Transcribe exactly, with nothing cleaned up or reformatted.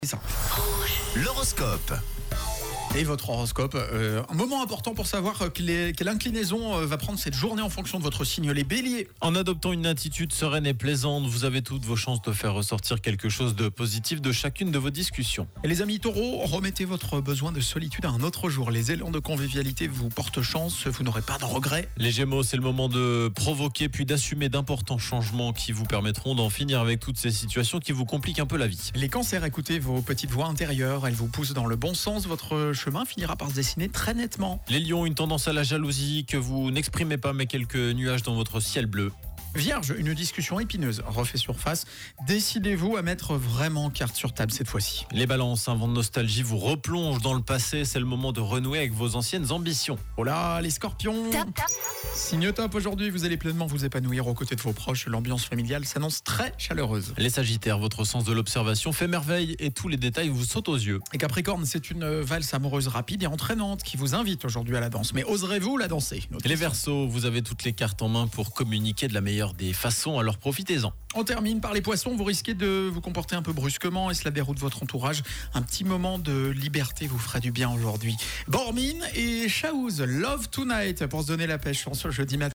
C'est ça. L'horoscope. Et votre horoscope, euh, un moment important pour savoir quelle, quelle inclinaison euh, va prendre cette journée en fonction de votre signe, les béliers. En adoptant une attitude sereine et plaisante, vous avez toutes vos chances de faire ressortir quelque chose de positif de chacune de vos discussions. Et les amis taureaux, remettez votre besoin de solitude à un autre jour. Les élans de convivialité vous portent chance, vous n'aurez pas de regrets. Les Gémeaux, c'est le moment de provoquer puis d'assumer d'importants changements qui vous permettront d'en finir avec toutes ces situations qui vous compliquent un peu la vie. Les cancers, écoutez vos petites voix intérieures, elles vous poussent dans le bon sens, votre chemin finira par se dessiner très nettement. Les Lions, une tendance à la jalousie que vous n'exprimez pas, mais quelques nuages dans votre ciel bleu. Vierge, une discussion épineuse refait surface. Décidez-vous à mettre vraiment carte sur table cette fois-ci. Les Balances, un vent de nostalgie vous replonge dans le passé, c'est le moment de renouer avec vos anciennes ambitions. Oh là, les scorpions. Signe top aujourd'hui, vous allez pleinement vous épanouir aux côtés de vos proches. L'ambiance familiale s'annonce très chaleureuse. Les Sagittaires, votre sens de l'observation fait merveille et tous les détails vous sautent aux yeux. Et Capricorne, c'est une valse amoureuse rapide et entraînante qui vous invite aujourd'hui à la danse. Mais oserez-vous la danser? Et les Verseaux, vous avez toutes les cartes en main pour communiquer de la meilleure des façons, alors profitez-en. On termine par les poissons, vous risquez de vous comporter un peu brusquement et cela déroute votre entourage. Un petit moment de liberté vous fera du bien aujourd'hui. Bormine et Chaouz, Love Tonight pour se donner la pêche en ce jeudi matin.